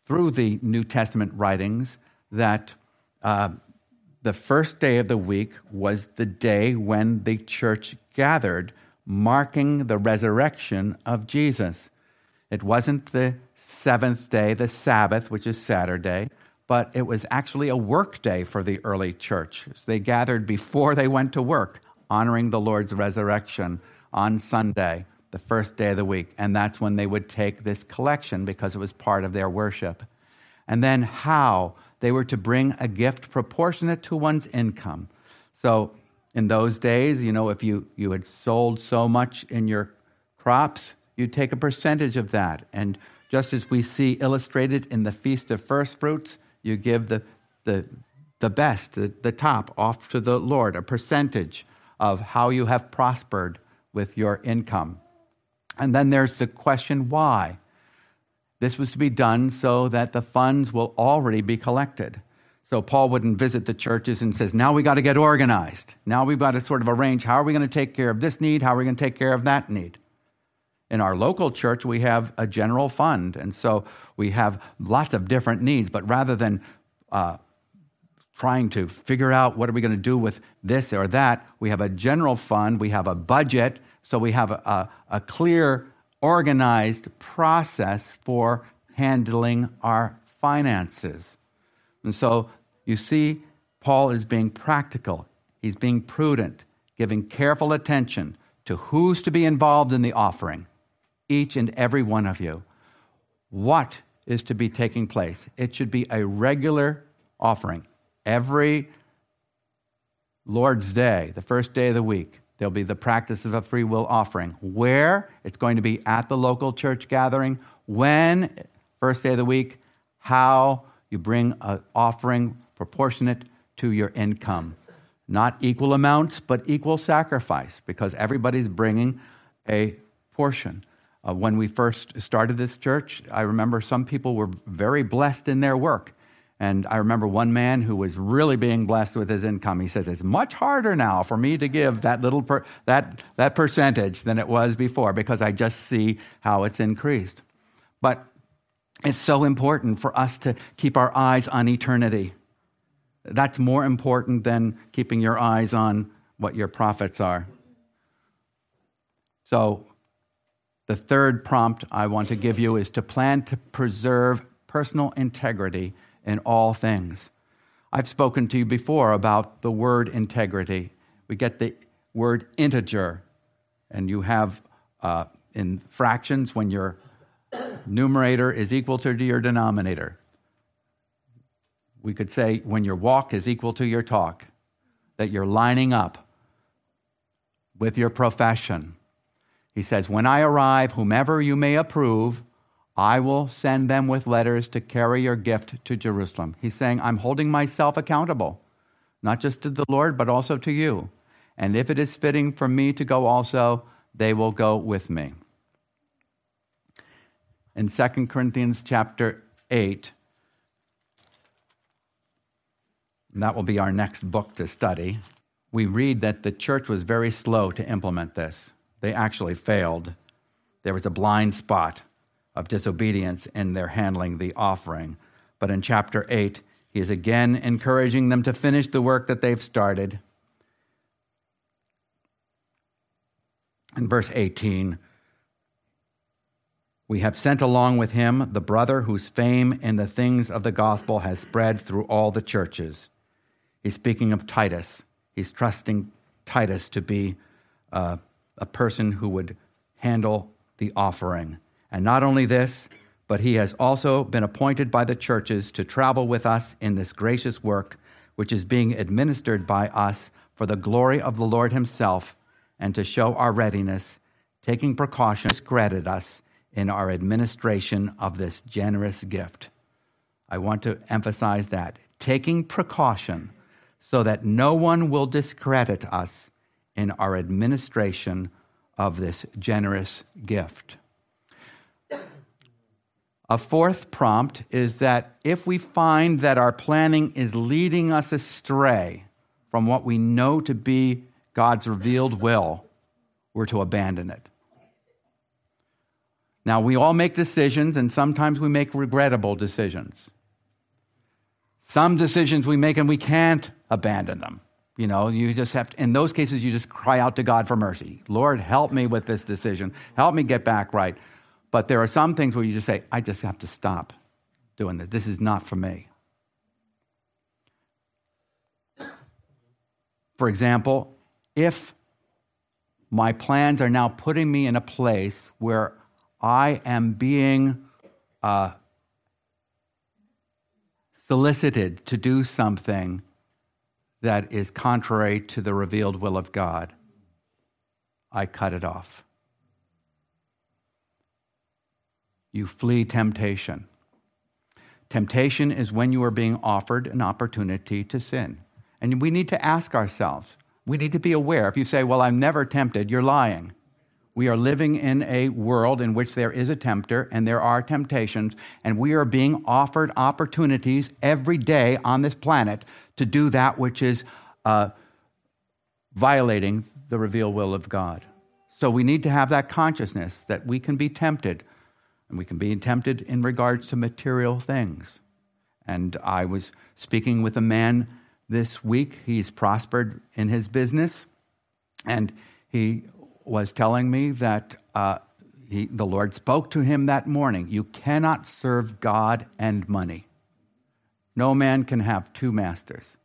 through the New Testament writings that uh, the first day of the week was the day when the church gathered, marking the resurrection of Jesus. It wasn't the seventh day, the Sabbath, which is Saturday, but it was actually a work day for the early church. So they gathered before they went to work, honoring the Lord's resurrection on Sunday, the first day of the week. And that's when they would take this collection because it was part of their worship. And then how they were to bring a gift proportionate to one's income. So in those days, you know, if you, you had sold so much in your crops, you'd take a percentage of that. And just as we see illustrated in the Feast of First Fruits, you give the the, the best, the, the top, off to the Lord, a percentage of how you have prospered with your income. And then there's the question, why? This was to be done so that the funds will already be collected. So Paul wouldn't visit the churches and says, now we got to get organized. Now we've got to sort of arrange, how are we going to take care of this need? How are we going to take care of that need? In our local church, we have a general fund, and so we have lots of different needs, but rather than uh, trying to figure out what are we going to do with this or that, we have a general fund, we have a budget, so we have a, a, a clear, organized process for handling our finances. And so you see, Paul is being practical. He's being prudent, giving careful attention to who's to be involved in the offering. Each and every one of you. What is to be taking place? It should be a regular offering. Every Lord's Day, the first day of the week, there'll be the practice of a free will offering. Where? It's going to be at the local church gathering. When? First day of the week. How? You bring an offering proportionate to your income. Not equal amounts, but equal sacrifice, because everybody's bringing a portion. Uh, when we first started this church, I remember some people were very blessed in their work. And I remember one man who was really being blessed with his income. He says, it's much harder now for me to give that little per, that, that percentage than it was before, because I just see how it's increased. But it's so important for us to keep our eyes on eternity. That's more important than keeping your eyes on what your profits are. So, the third prompt I want to give you is to plan to preserve personal integrity in all things. I've spoken to you before about the word integrity. We get the word integer, and you have uh, in fractions when your numerator is equal to your denominator. We could say when your walk is equal to your talk, that you're lining up with your profession. He says, when I arrive, whomever you may approve, I will send them with letters to carry your gift to Jerusalem. He's saying, I'm holding myself accountable, not just to the Lord, but also to you. And if it is fitting for me to go also, they will go with me. In Second Corinthians chapter eight, and that will be our next book to study, we read that the church was very slow to implement this. They actually failed. There was a blind spot of disobedience in their handling the offering. But in chapter eight, he is again encouraging them to finish the work that they've started. In verse eighteen, we have sent along with him the brother whose fame in the things of the gospel has spread through all the churches. He's speaking of Titus. He's trusting Titus to be uh, a person who would handle the offering. And not only this, but he has also been appointed by the churches to travel with us in this gracious work, which is being administered by us for the glory of the Lord himself, and to show our readiness, taking precautions to discredit us in our administration of this generous gift. I want to emphasize that. Taking precaution so that no one will discredit us in our administration of this generous gift. A fourth prompt is that if we find that our planning is leading us astray from what we know to be God's revealed will, we're to abandon it. Now, we all make decisions, and sometimes we make regrettable decisions. Some decisions we make and we can't abandon them. You know, you just have to, in those cases, you just cry out to God for mercy. Lord, help me with this decision. Help me get back right. But there are some things where you just say, I just have to stop doing this. This is not for me. For example, if my plans are now putting me in a place where I am being uh, solicited to do something that is contrary to the revealed will of God, I cut it off. You flee temptation. Temptation is when you are being offered an opportunity to sin. And we need to ask ourselves, we need to be aware. If you say, well, I'm never tempted, you're lying. We are living in a world in which there is a tempter and there are temptations, and we are being offered opportunities every day on this planet to do that which is uh, violating the revealed will of God. So we need to have that consciousness that we can be tempted, and we can be tempted in regards to material things. And I was speaking with a man this week. He's prospered in his business, and he was telling me that uh, he, the Lord spoke to him that morning. You cannot serve God and money. No man can have two masters.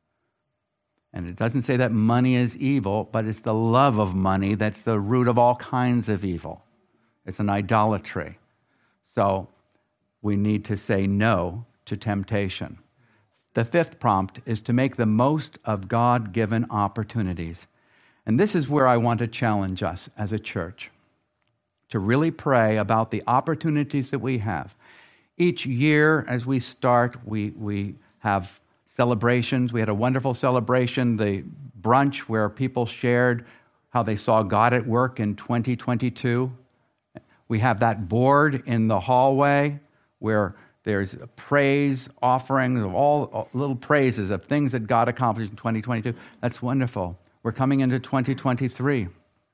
And it doesn't say that money is evil, but it's the love of money that's the root of all kinds of evil. It's an idolatry. So we need to say no to temptation. The fifth prompt is to make the most of God-given opportunities. And this is where I want to challenge us as a church, to really pray about the opportunities that we have. Each year as we start, we, we have celebrations. We had a wonderful celebration, the brunch, where people shared how they saw God at work in twenty twenty-two. We have that board in the hallway where there's praise offerings of all little praises of things that God accomplished in twenty twenty-two. That's wonderful. We're coming into twenty twenty-three.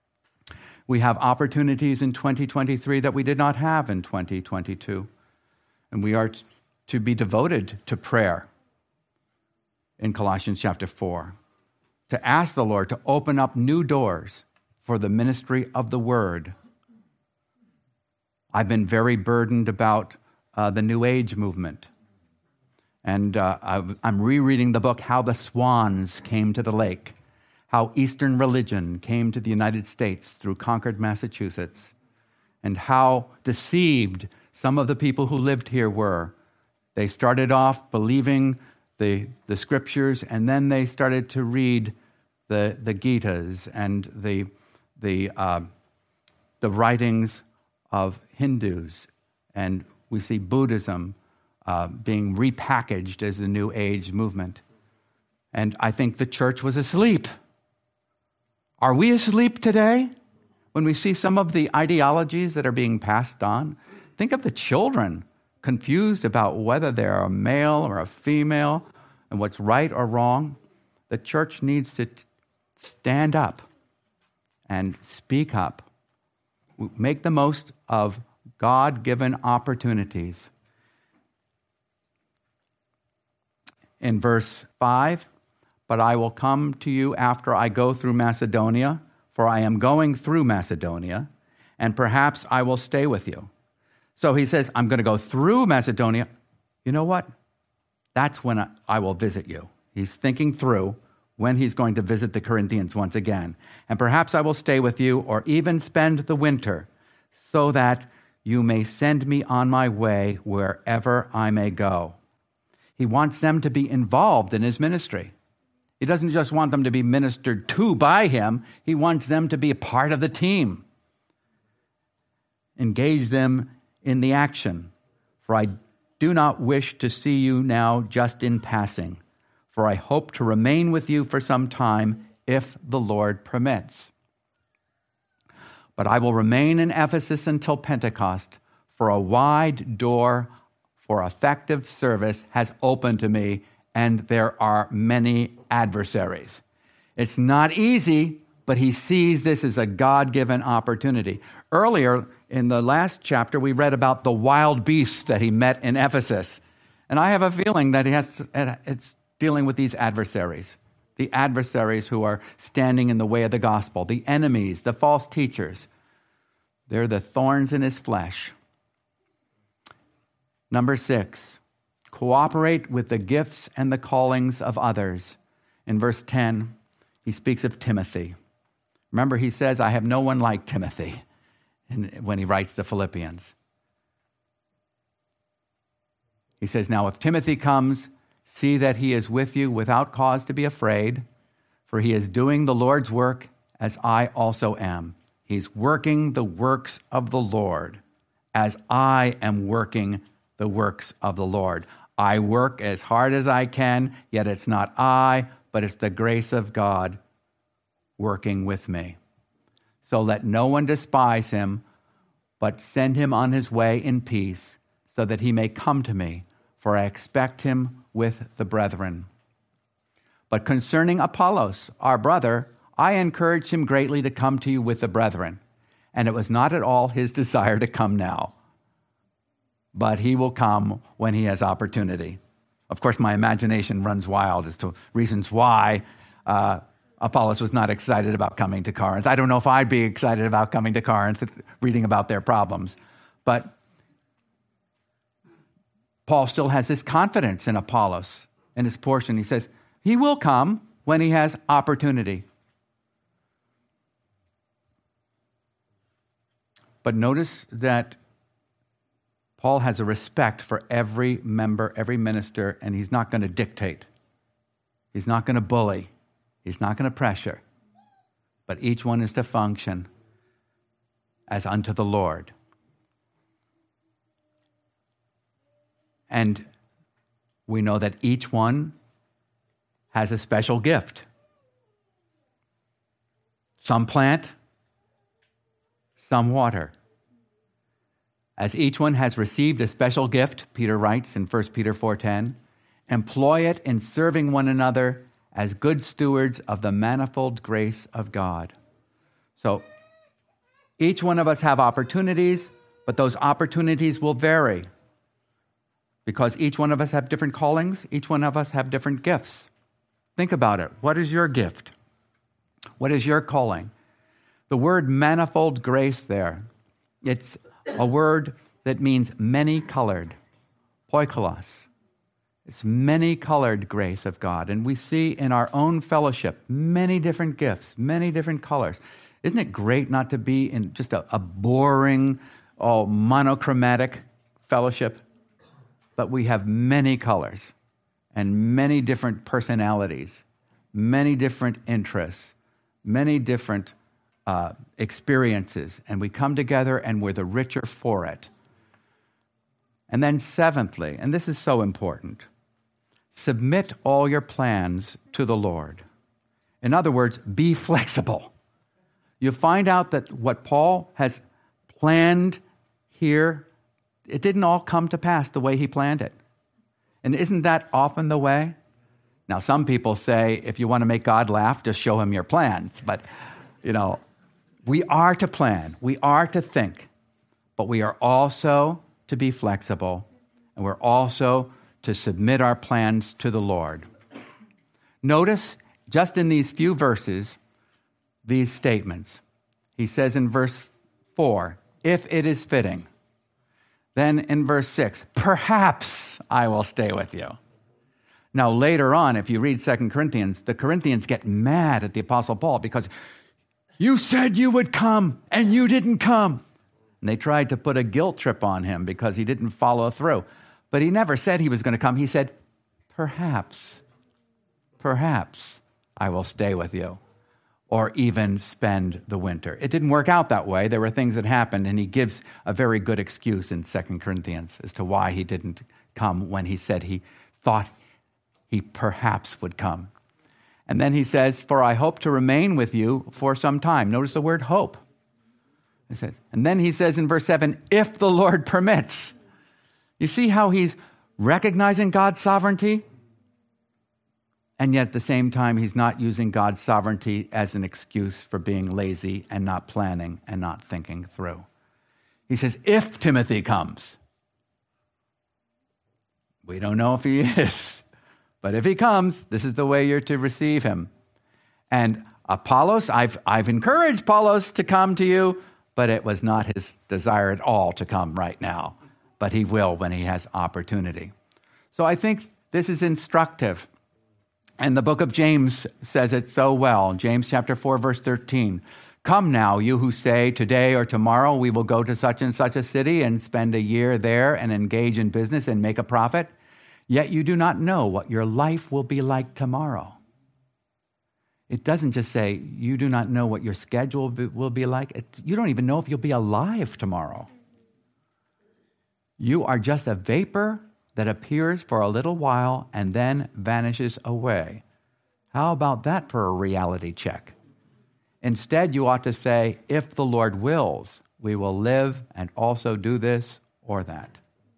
We have opportunities in twenty twenty-three that we did not have in twenty twenty-two. And we are t- to be devoted to prayer in Colossians chapter four, to ask the Lord to open up new doors for the ministry of the Word. I've been very burdened about uh, the New Age movement. And uh, I'm rereading the book, How the Swans Came to the Lake, how Eastern religion came to the United States through Concord, Massachusetts, and how deceived some of the people who lived here were. They started off believing the, the scriptures, and then they started to read the, the Gitas and the, the, uh, the writings of Hindus. And we see Buddhism uh, being repackaged as the New Age movement. And I think the church was asleep. Are we asleep today when we see some of the ideologies that are being passed on? Think of the children confused about whether they're a male or a female and what's right or wrong. The church needs to stand up and speak up. Make the most of God-given opportunities. In verse five, but I will come to you after I go through Macedonia, for I am going through Macedonia, and perhaps I will stay with you. So he says, I'm going to go through Macedonia. You know what? That's when I, I will visit you. He's thinking through when he's going to visit the Corinthians once again. And perhaps I will stay with you or even spend the winter so that you may send me on my way wherever I may go. He wants them to be involved in his ministry. He doesn't just want them to be ministered to by him. He wants them to be a part of the team. Engage them in the action. For I do not wish to see you now just in passing, for I hope to remain with you for some time if the Lord permits. But I will remain in Ephesus until Pentecost, for a wide door for effective service has opened to me, and there are many adversaries. It's not easy, but he sees this as a God-given opportunity. Earlier in the last chapter, we read about the wild beasts that he met in Ephesus. And I have a feeling that he has to, it's dealing with these adversaries, the adversaries who are standing in the way of the gospel, the enemies, the false teachers. They're the thorns in his flesh. Number six, cooperate with the gifts and the callings of others. In verse ten, he speaks of Timothy. Remember, he says, I have no one like Timothy when he writes the Philippians. He says, now if Timothy comes, see that he is with you without cause to be afraid, for he is doing the Lord's work as I also am. He's working the works of the Lord as I am working the works of the Lord. I work as hard as I can, yet it's not I, but it's the grace of God working with me. So let no one despise him, but send him on his way in peace, so that he may come to me, for I expect him with the brethren. But concerning Apollos, our brother, I encouraged him greatly to come to you with the brethren, and it was not at all his desire to come now, but he will come when he has opportunity. Of course, my imagination runs wild as to reasons why uh, Apollos was not excited about coming to Corinth. I don't know if I'd be excited about coming to Corinth, reading about their problems. But Paul still has this confidence in Apollos in his portion. He says, he will come when he has opportunity. But notice that Paul has a respect for every member, every minister, and he's not going to dictate. He's not going to bully. He's not going to pressure. But each one is to function as unto the Lord. And we know that each one has a special gift. Some plant, some water. As each one has received a special gift, Peter writes in First Peter four ten, employ it in serving one another as good stewards of the manifold grace of God. So each one of us have opportunities, but those opportunities will vary because each one of us have different callings. Each one of us have different gifts. Think about it. What is your gift? What is your calling? The word manifold grace there, it's a word that means many-colored, poikilos. It's many-colored grace of God. And we see in our own fellowship many different gifts, many different colors. Isn't it great not to be in just a, a boring, oh, monochromatic fellowship? But we have many colors and many different personalities, many different interests, many different uh, experiences. And we come together and we're the richer for it. And then seventhly, and this is so important, submit all your plans to the Lord. In other words, be flexible. You find out that what Paul has planned here, it didn't all come to pass the way he planned it. And isn't that often the way? Now, some people say, if you want to make God laugh, just show him your plans. But, you know, we are to plan. We are to think. But we are also to be flexible. And we're also to submit our plans to the Lord. Notice, just in these few verses, these statements. He says in verse four, if it is fitting. Then in verse six, perhaps I will stay with you. Now later on, if you read Second Corinthians, the Corinthians get mad at the Apostle Paul because you said you would come and you didn't come. And they tried to put a guilt trip on him because he didn't follow through. But he never said he was going to come. He said, perhaps, perhaps I will stay with you or even spend the winter. It didn't work out that way. There were things that happened, and he gives a very good excuse in Second Corinthians as to why he didn't come when he said he thought he perhaps would come. And then he says, for I hope to remain with you for some time. Notice the word hope. And then he says in verse seven, if the Lord permits. You see how he's recognizing God's sovereignty? And yet at the same time, he's not using God's sovereignty as an excuse for being lazy and not planning and not thinking through. He says, if Timothy comes. We don't know if he is, but if he comes, this is the way you're to receive him. And Apollos, I've, I've encouraged Apollos to come to you, but it was not his desire at all to come right now. But he will when he has opportunity. So I think this is instructive. And the book of James says it so well. James chapter four, verse thirteen. Come now, you who say, today or tomorrow we will go to such and such a city and spend a year there and engage in business and make a profit. Yet you do not know what your life will be like tomorrow. It doesn't just say, you do not know what your schedule will be like. It's, you don't even know if you'll be alive tomorrow. You are just a vapor that appears for a little while and then vanishes away. How about that for a reality check? Instead, you ought to say, if the Lord wills, we will live and also do this or that.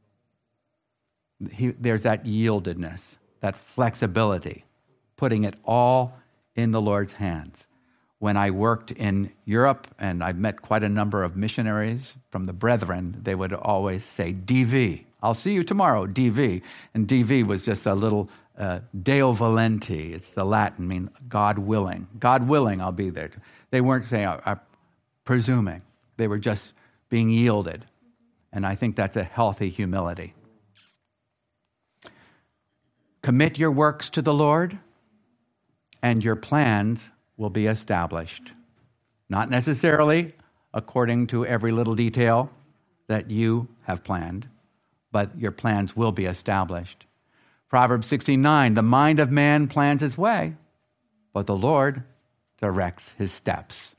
He, there's that yieldedness, that flexibility, putting it all in the Lord's hands. When I worked in Europe, and I've met quite a number of missionaries from the Brethren, they would always say, D V. I'll see you tomorrow, D V. And D V was just a little uh, Deo volenti. It's the Latin, mean God willing. God willing, I'll be there. They weren't saying, uh, uh, presuming. They were just being yielded. And I think that's a healthy humility. Commit your works to the Lord, and your plans will be established. Not necessarily according to every little detail that you have planned, but your plans will be established. Proverbs sixteen nine, the mind of man plans his way, but the Lord directs his steps.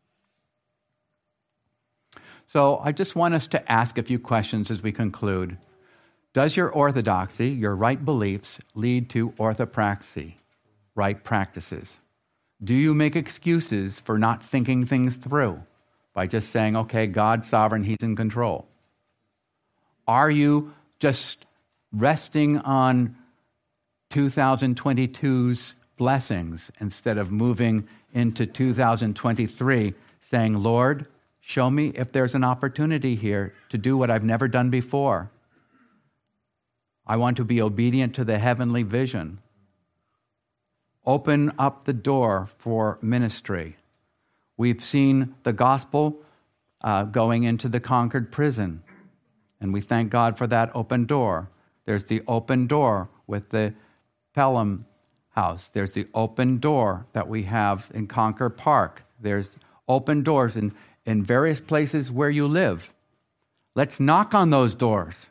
So I just want us to ask a few questions as we conclude. Does your orthodoxy, your right beliefs, lead to orthopraxy, right practices? Do you make excuses for not thinking things through by just saying, okay, God's sovereign, he's in control? Are you just resting on two thousand twenty-two's blessings instead of moving into two thousand twenty-three saying, Lord, show me if there's an opportunity here to do what I've never done before. I want to be obedient to the heavenly vision. Open up the door for ministry. We've seen the gospel uh, going into the Concord prison, and we thank God for that open door. There's the open door with the Pelham House. There's the open door that we have in Concord Park. There's open doors in, in various places where you live. Let's knock on those doors.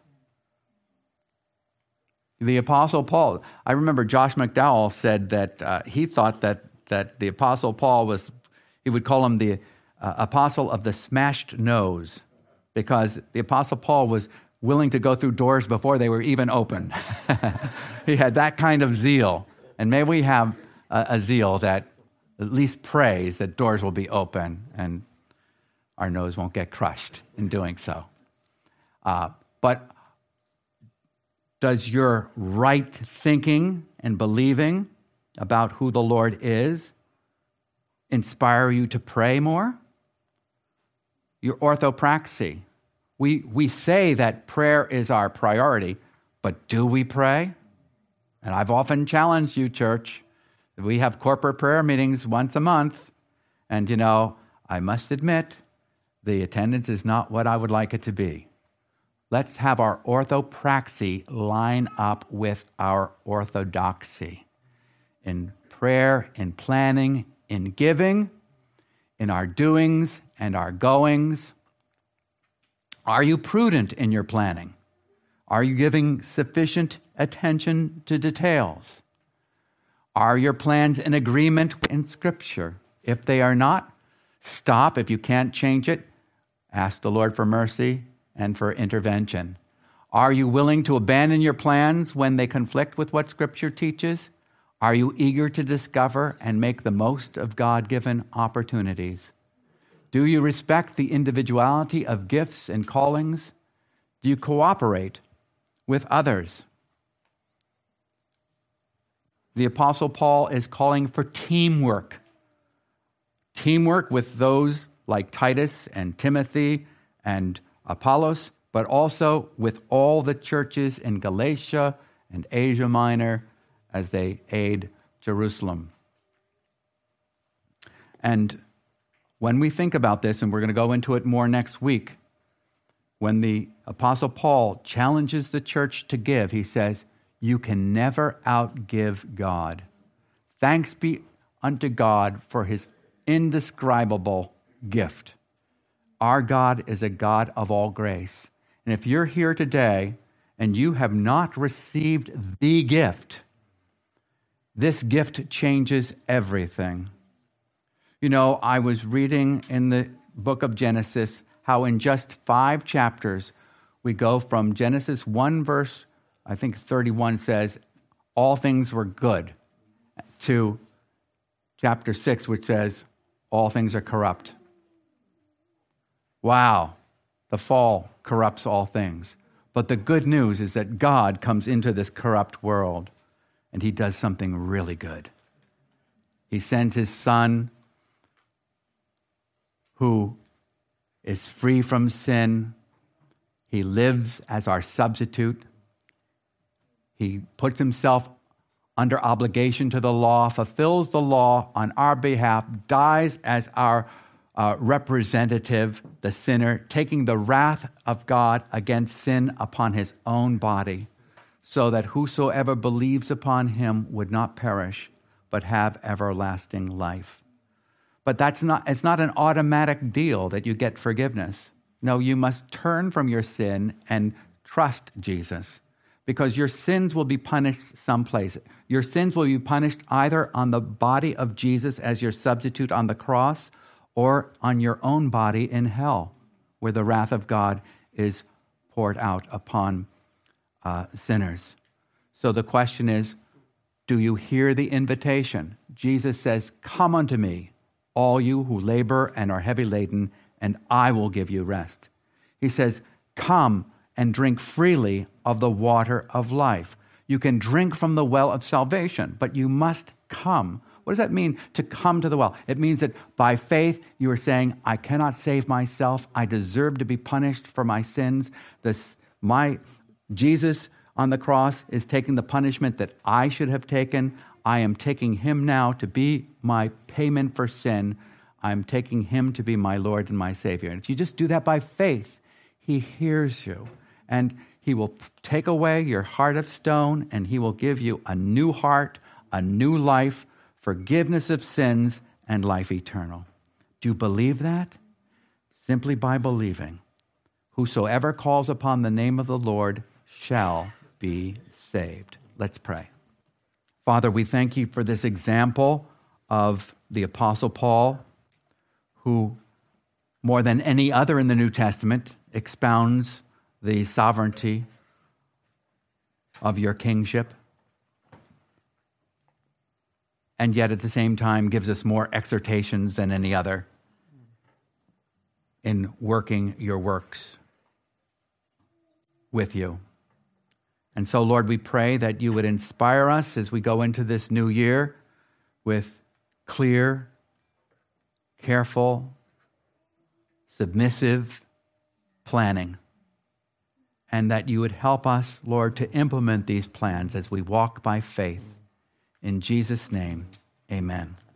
The Apostle Paul, I remember Josh McDowell said that uh, he thought that, that the Apostle Paul was, he would call him the uh, apostle of the smashed nose, because the Apostle Paul was willing to go through doors before they were even open. He had that kind of zeal. And may we have a, a zeal that at least prays that doors will be open and our nose won't get crushed in doing so. Uh, but does your right thinking and believing about who the Lord is inspire you to pray more? Your orthopraxy. We, we say that prayer is our priority, but do we pray? And I've often challenged you, church. We have corporate prayer meetings once a month, and you know, I must admit, the attendance is not what I would like it to be. Let's have our orthopraxy line up with our orthodoxy. In prayer, in planning, in giving, in our doings and our goings. Are you prudent in your planning? Are you giving sufficient attention to details? Are your plans in agreement in Scripture? If they are not, stop. If you can't change it, ask the Lord for mercy and for intervention. Are you willing to abandon your plans when they conflict with what Scripture teaches? Are you eager to discover and make the most of God-given opportunities? Do you respect the individuality of gifts and callings? Do you cooperate with others? The Apostle Paul is calling for teamwork. Teamwork with those like Titus and Timothy and Apollos, but also with all the churches in Galatia and Asia Minor as they aid Jerusalem. And when we think about this, and we're going to go into it more next week, when the Apostle Paul challenges the church to give, he says, you can never outgive God. Thanks be unto God for his indescribable gift. Our God is a God of all grace. And if you're here today and you have not received the gift, this gift changes everything. You know, I was reading in the book of Genesis how in just five chapters we go from Genesis one verse, I think it's thirty-one, says, all things were good, to chapter six, which says, all things are corrupt. Wow, the fall corrupts all things. But the good news is that God comes into this corrupt world and he does something really good. He sends his Son, who is free from sin. He lives as our substitute. He puts himself under obligation to the law, fulfills the law on our behalf, dies as our uh, representative, the sinner, taking the wrath of God against sin upon his own body, so that whosoever believes upon him would not perish, but have everlasting life. But that's not, it's not an automatic deal that you get forgiveness. No, you must turn from your sin and trust Jesus, because your sins will be punished someplace. Your sins will be punished either on the body of Jesus as your substitute on the cross, or on your own body in hell, where the wrath of God is poured out upon uh, sinners. So the question is, do you hear the invitation? Jesus says, come unto me, all you who labor and are heavy laden, and I will give you rest. He says, come and drink freely of the water of life. You can drink from the well of salvation, but you must come. What does that mean, to come to the well? It means that by faith you are saying, I cannot save myself. I deserve to be punished for my sins. This, my Jesus on the cross is taking the punishment that I should have taken. I am taking him now to be my payment for sin. I'm taking him to be my Lord and my Savior. And if you just do that by faith, he hears you. And he will take away your heart of stone, and he will give you a new heart, a new life, forgiveness of sins, and life eternal. Do you believe that? Simply by believing. Whosoever calls upon the name of the Lord shall be saved. Let's pray. Father, we thank you for this example of the Apostle Paul, who, more than any other in the New Testament, expounds the sovereignty of your kingship, and yet at the same time gives us more exhortations than any other in working your works with you. And so, Lord, we pray that you would inspire us as we go into this new year with clear, careful, submissive planning, and that you would help us, Lord, to implement these plans as we walk by faith. In Jesus' name, amen.